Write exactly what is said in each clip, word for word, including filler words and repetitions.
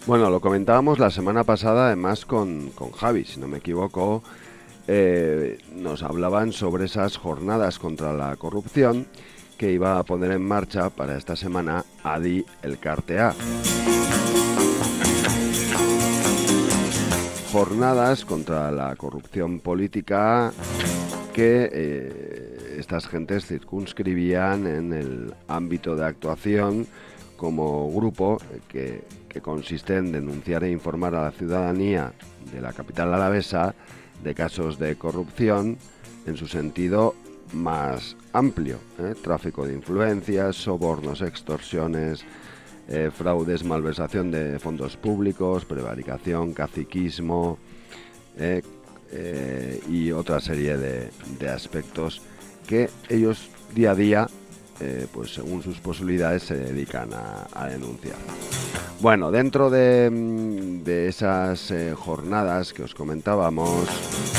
Bueno, lo comentábamos la semana pasada, además con, con Javi, si no me equivoco, eh, nos hablaban sobre esas jornadas contra la corrupción que iba a poner en marcha para esta semana Adi Elkartea. Jornadas contra la corrupción política que eh, estas gentes circunscribían en el ámbito de actuación como grupo que, que consiste en denunciar e informar a la ciudadanía de la capital alavesa de casos de corrupción en su sentido más amplio, ¿eh? Tráfico de influencias, sobornos, extorsiones, eh, fraudes, malversación de fondos públicos, prevaricación, caciquismo, eh, eh, y otra serie de, de aspectos que ellos día a día, eh, pues según sus posibilidades, se dedican a, a denunciar. Bueno, dentro de, de esas eh, jornadas que os comentábamos,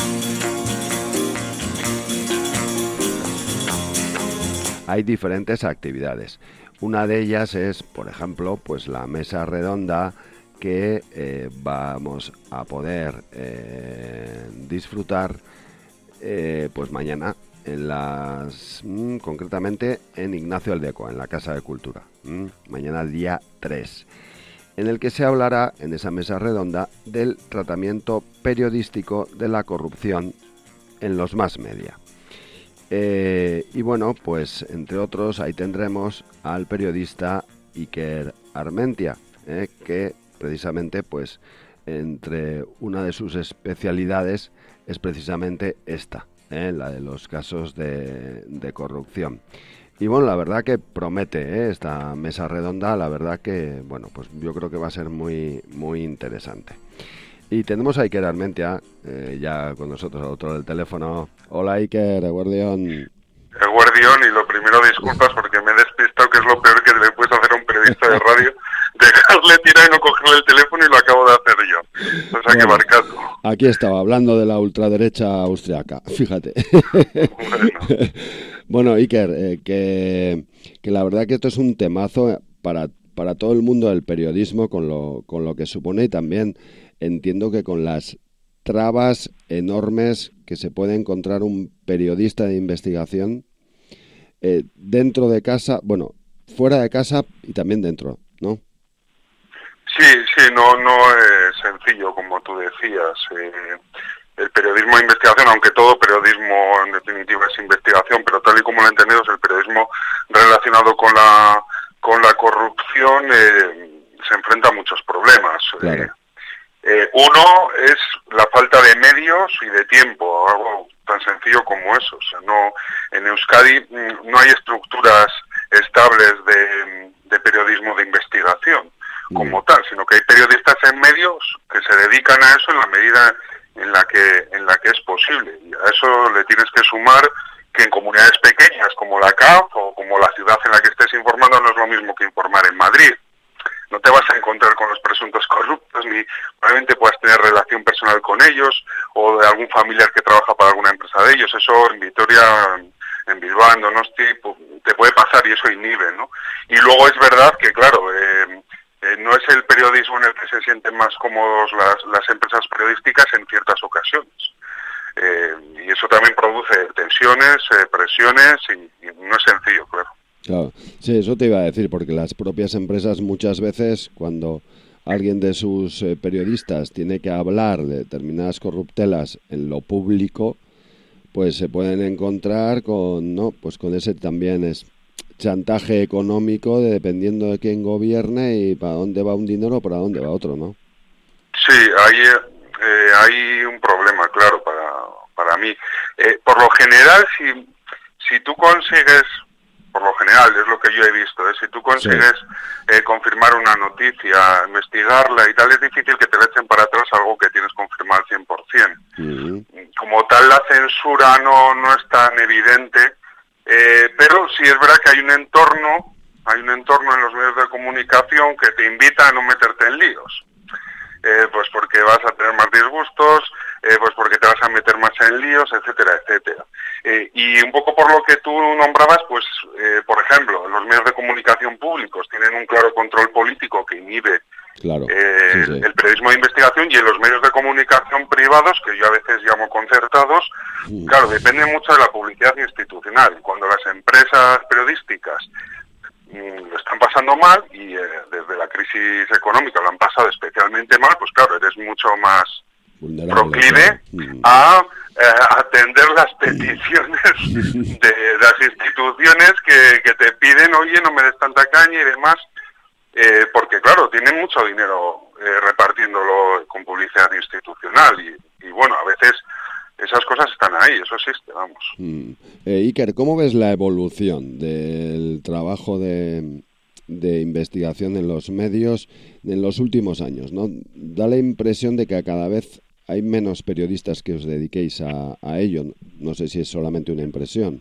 hay diferentes actividades. Una de ellas es, por ejemplo, pues la mesa redonda que eh, vamos a poder eh, disfrutar eh, pues mañana en las mmm, concretamente en Ignacio Aldecoa, en la Casa de Cultura, mmm, mañana día tres, en el que se hablará en esa mesa redonda del tratamiento periodístico de la corrupción en los mass media. Eh, y bueno, pues entre otros ahí tendremos al periodista Iker Armentia, eh, que precisamente pues entre una de sus especialidades es precisamente esta, eh, la de los casos de, de corrupción. Y bueno, la verdad que promete eh, esta mesa redonda, la verdad que bueno, pues yo creo que va a ser muy, muy interesante. Y tenemos a Iker Armentia, eh, ya con nosotros al otro del teléfono. Hola Iker, Eguardión. Eguardión, y lo primero disculpas porque me he despistado, que es lo peor que le puedes hacer a un periodista de radio, dejarle tirar y no cogerle el teléfono, y lo acabo de hacer yo. O sea, bueno, que marcado. Aquí estaba, hablando de la ultraderecha austriaca, fíjate. Bueno, bueno Iker, eh, que, que la verdad que esto es un temazo para, para todo el mundo del periodismo, con lo, con lo que supone, y también entiendo que con las trabas enormes que se puede encontrar un periodista de investigación eh, dentro de casa, bueno, fuera de casa y también dentro, ¿no? Sí, sí, no, no es sencillo, como tú decías. Eh, el periodismo de investigación, aunque todo periodismo en definitiva es investigación, pero tal y como lo he entendido, es el periodismo relacionado con la, con la corrupción, eh, se enfrenta a muchos problemas. Claro. Eh, Eh, uno es la falta de medios y de tiempo, algo tan sencillo como eso. O sea, no, en Euskadi no hay estructuras estables de, de periodismo de investigación como tal, sino que hay periodistas en medios que se dedican a eso en la medida en la que en la que es posible. Y a eso le tienes que sumar que en comunidades pequeñas como la C A F o como la ciudad en la que estés informando no es lo mismo que informar en Madrid. No te vas a encontrar con los presuntos corruptos, ni probablemente puedas tener relación personal con ellos, o de algún familiar que trabaja para alguna empresa de ellos. Eso en Vitoria, en Bilbao, en Donosti, te puede pasar, y eso inhibe, ¿no? Y luego es verdad que, claro, eh, eh, no es el periodismo en el que se sienten más cómodos las, las empresas periodísticas en ciertas ocasiones. Eh, y eso también produce tensiones, eh, presiones, y, y no es sencillo, claro. Claro, sí, eso te iba a decir, porque las propias empresas muchas veces, cuando alguien de sus eh, periodistas tiene que hablar de determinadas corruptelas en lo público, pues se pueden encontrar con, ¿no? Pues con ese también es chantaje económico, de, dependiendo de quién gobierne y para dónde va un dinero o para dónde va otro, ¿no? Sí, hay, eh, hay un problema, claro, para, para mí. Eh, por lo general, si, si tú consigues... Por lo general, es lo que yo he visto, ¿eh? Si tú consigues sí. eh, confirmar una noticia, investigarla y tal, es difícil que te le echen para atrás algo que tienes confirmado al cien por ciento. Uh-huh. Como tal, la censura no, no es tan evidente, eh, pero sí es verdad que hay un entorno, hay un entorno en los medios de comunicación que te invita a no meterte en líos. Eh, pues porque vas a tener más disgustos, eh, pues porque te vas a meter más en líos, etcétera, etcétera. Eh, y un poco por lo que tú nombrabas, pues, eh, por ejemplo, los medios de comunicación públicos tienen un claro control político que inhibe Claro. Eh, Sí, sí. El periodismo de investigación y en los medios de comunicación privados, que yo a veces llamo concertados, Sí. claro, depende mucho de la publicidad institucional. Cuando las empresas periodísticas mmm, lo están pasando mal y eh, desde la crisis económica lo han pasado especialmente mal, pues claro, eres mucho más Vulnerable, proclive claro. a eh, atender las peticiones de, de las instituciones que, que te piden, oye, no me des tanta caña y demás. Eh, porque claro, tienen mucho dinero eh, repartiéndolo con publicidad institucional y, y bueno, a veces esas cosas están ahí, eso existe, vamos. Mm. Eh, Iker, ¿cómo ves la evolución del trabajo de, de investigación en los medios en los últimos años, ¿no? Da la impresión de que cada vez hay menos periodistas que os dediquéis a, a ello. No sé si es solamente una impresión.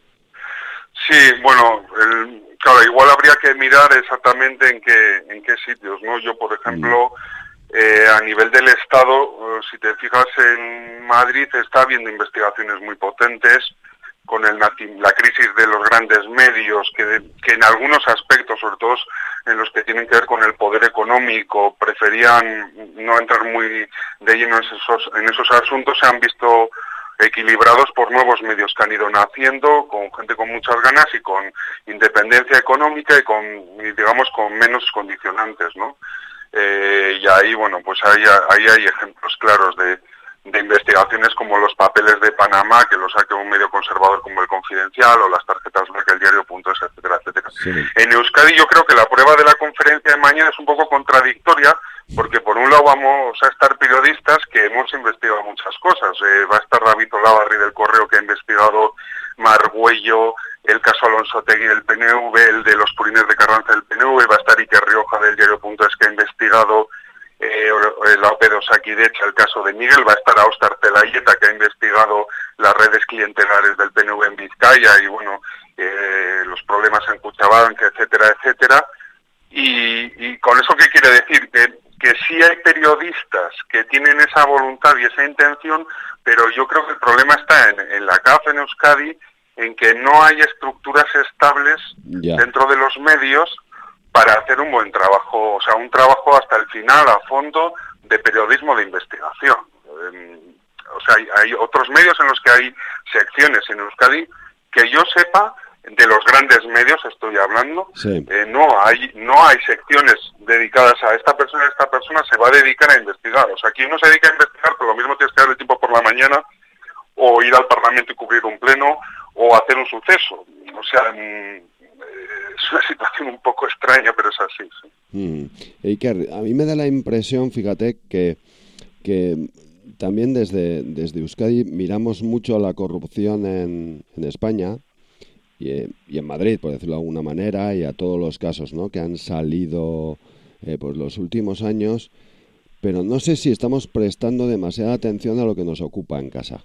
Sí, bueno, el, claro, igual habría que mirar exactamente en qué en qué sitios, ¿no? Yo, por ejemplo, eh, a nivel del Estado, eh, si te fijas en Madrid, está habiendo investigaciones muy potentes con el, la crisis de los grandes medios, que, de, que en algunos aspectos, sobre todo en los que tienen que ver con el poder económico, preferían no entrar muy de lleno en esos, en esos asuntos, se han visto equilibrados por nuevos medios que han ido naciendo, con gente con muchas ganas y con independencia económica y con, y digamos, con menos condicionantes, ¿no? Eh, y ahí, bueno, pues ahí, ahí hay ejemplos claros de, de investigaciones como los papeles de Panamá, que los saque un medio conservador como El Confidencial, o las tarjetas black del diario.es, etcétera, etcétera. Sí. En Euskadi yo creo que la prueba de la conferencia de mañana es un poco contradictoria, porque por un lado vamos a estar periodistas que hemos investigado muchas cosas. Eh, va a estar David Olavarri del Correo, que ha investigado Margüello, el caso Alonso Tegui del P N V, el de los purines de Carranza del P N V, va a estar Iker Rioja del diario.es, que ha investigado eh, la O P de Osakidecha, el caso de Miguel, va a estar Austar Telayeta, que ha investigado las redes clientelares del P N V en Vizcaya y bueno, eh, los problemas en Kutxabank, etcétera, etcétera. Y, y con eso, ¿qué quiere decir? Que que sí hay periodistas que tienen esa voluntad y esa intención, pero yo creo que el problema está en, en la C A F, en Euskadi, en que no hay estructuras estables yeah. dentro de los medios para hacer un buen trabajo, o sea, un trabajo hasta el final, a fondo, de periodismo de investigación. Eh, o sea, hay, hay otros medios en los que hay secciones en Euskadi que yo sepa, de los grandes medios estoy hablando, sí. eh, no hay no hay secciones dedicadas a esta persona, esta persona se va a dedicar a investigar. O sea, aquí uno se dedica a investigar, pero lo mismo tienes que darle tiempo por la mañana, o ir al Parlamento y cubrir un pleno, o hacer un suceso. O sea, mm, es una situación un poco extraña, pero es así. Sí. Mm. Iker, a mí me da la impresión, fíjate, que, que también desde, desde Euskadi miramos mucho la corrupción en, en España, Y, y en Madrid, por decirlo de alguna manera, y a todos los casos, ¿no?, que han salido eh, pues los últimos años, pero no sé si estamos prestando demasiada atención a lo que nos ocupa en casa.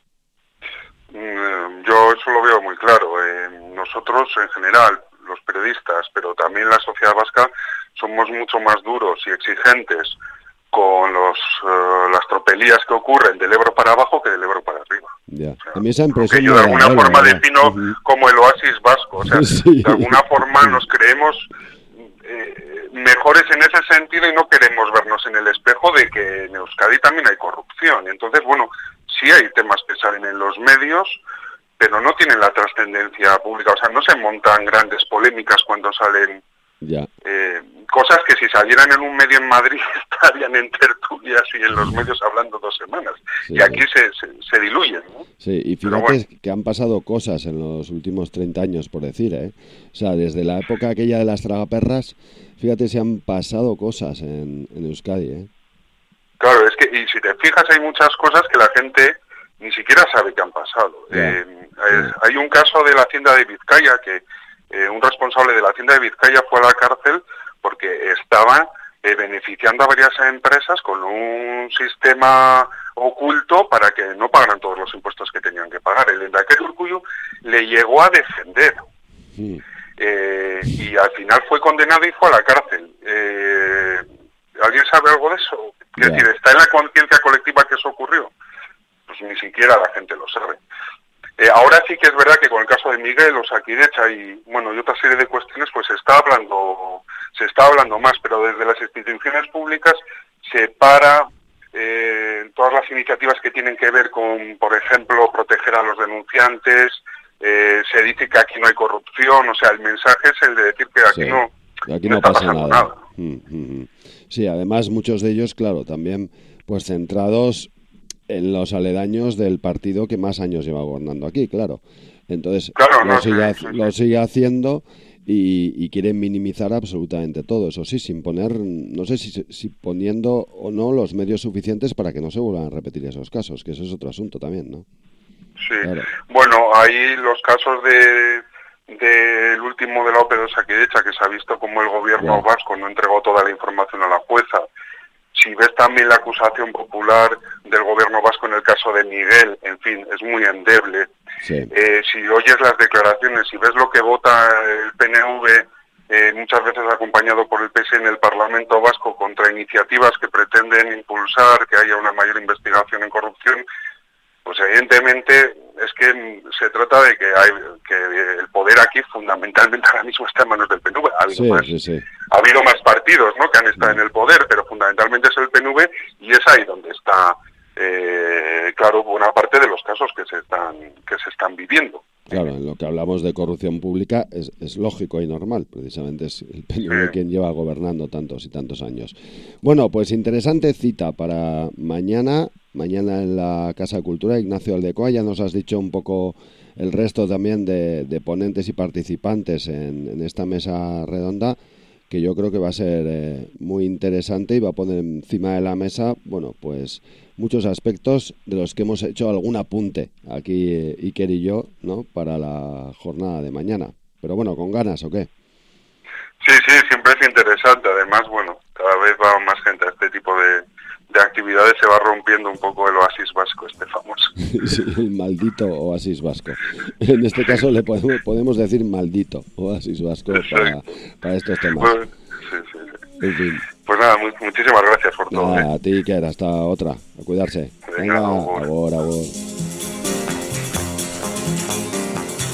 Yo eso lo veo muy claro. Eh, nosotros, en general, los periodistas, pero también la sociedad vasca, somos mucho más duros y exigentes con los uh, las tropelías que ocurren del Ebro para abajo que del Ebro para arriba. Ya. O sea, a mí esa impresión que yo de alguna vale, forma vale. defino uh-huh. como el oasis vasco. O sea, sí. de alguna forma nos creemos eh, mejores en ese sentido y no queremos vernos en el espejo de que en Euskadi también hay corrupción. Entonces, bueno, sí hay temas que salen en los medios, pero no tienen la trascendencia pública. O sea, no se montan grandes polémicas cuando salen ya. Eh, cosas que si salieran en un medio en Madrid estarían en tertulias y en los medios hablando dos semanas. Sí, y aquí se, se, se diluyen, ¿no? Sí, y fíjate bueno. que han pasado cosas en los últimos treinta años, por decir, ¿eh? O sea, desde la época aquella de las tragaperras, fíjate si han pasado cosas en, en Euskadi, ¿eh? Claro, es que, y si te fijas, hay muchas cosas que la gente ni siquiera sabe que han pasado. Eh, eh, hay un caso de la Hacienda de Vizcaya que Eh, un responsable de la Hacienda de Vizcaya fue a la cárcel porque estaba eh, beneficiando a varias empresas con un sistema oculto para que no pagaran todos los impuestos que tenían que pagar. El Lehendakari Urkullu le llegó a defender sí. eh, y al final fue condenado y fue a la cárcel. Eh, ¿Alguien sabe algo de eso? Es decir, ¿está en la conciencia colectiva que eso ocurrió? Pues ni siquiera la gente lo sabe. Eh, ahora sí que es verdad que con el caso de Miguel, Osakidecha y bueno y otra serie de cuestiones, pues se está hablando se está hablando más, pero desde las instituciones públicas se para eh, todas las iniciativas que tienen que ver con, por ejemplo, proteger a los denunciantes, eh, se dice que aquí no hay corrupción, o sea, el mensaje es el de decir que aquí sí. no, aquí no, no está pasa pasando nada. nada. Mm, mm, mm. Sí, además muchos de ellos, claro, también pues centrados en los aledaños del partido que más años lleva gobernando aquí, claro. Entonces Claro, lo, no, sigue, sí, sí, lo sí. sigue haciendo y, y quieren minimizar absolutamente todo, eso sí, sin poner, no sé si, si poniendo o no los medios suficientes para que no se vuelvan a repetir esos casos, que eso es otro asunto también, ¿no? Sí, Claro. bueno, ahí los casos de del último de la ópera de Osakidetza, que se ha visto como el gobierno Ya. vasco no entregó toda la información a la jueza. Si ves también la acusación popular del gobierno vasco en el caso de Miguel, en fin, es muy endeble. Sí. Eh, si oyes las declaraciones, si ves lo que vota el P N V, eh, muchas veces acompañado por el P S en el Parlamento vasco contra iniciativas que pretenden impulsar que haya una mayor investigación en corrupción, pues evidentemente es que se trata de que hay que el poder aquí fundamentalmente ahora mismo está en manos del P N V. Ha habido, Sí, más, sí, sí. ha habido más partidos, ¿no?, que han estado en el poder, pero fundamentalmente es el P N V y es ahí donde está, eh, claro, buena parte de los casos que se están que se están viviendo. Claro, en lo que hablamos de corrupción pública es, es lógico y normal, precisamente es el P N V Sí. quien lleva gobernando tantos y tantos años. Bueno, pues interesante cita para mañana, mañana en la Casa de Cultura. Ignacio Aldecoa, ya nos has dicho un poco el resto también de, de ponentes y participantes en, en esta mesa redonda, que yo creo que va a ser eh, muy interesante y va a poner encima de la mesa, bueno, pues muchos aspectos de los que hemos hecho algún apunte aquí eh, Iker y yo, ¿no?, para la jornada de mañana. Pero bueno, ¿con ganas o qué? Sí, sí, siempre es interesante. Además, bueno, cada vez va más gente a este tipo de, de actividades, se va rompiendo un poco el oasis vasco, este famoso. Sí, el maldito oasis vasco. En este caso le podemos, podemos decir maldito oasis vasco para, para estos temas. Pues, sí, sí, sí. En fin. Pues nada, muy, muchísimas gracias por todo. Nada, ¿eh? a ti, Iker, hasta otra. A cuidarse. Venga, Venga, agur. agur, agur.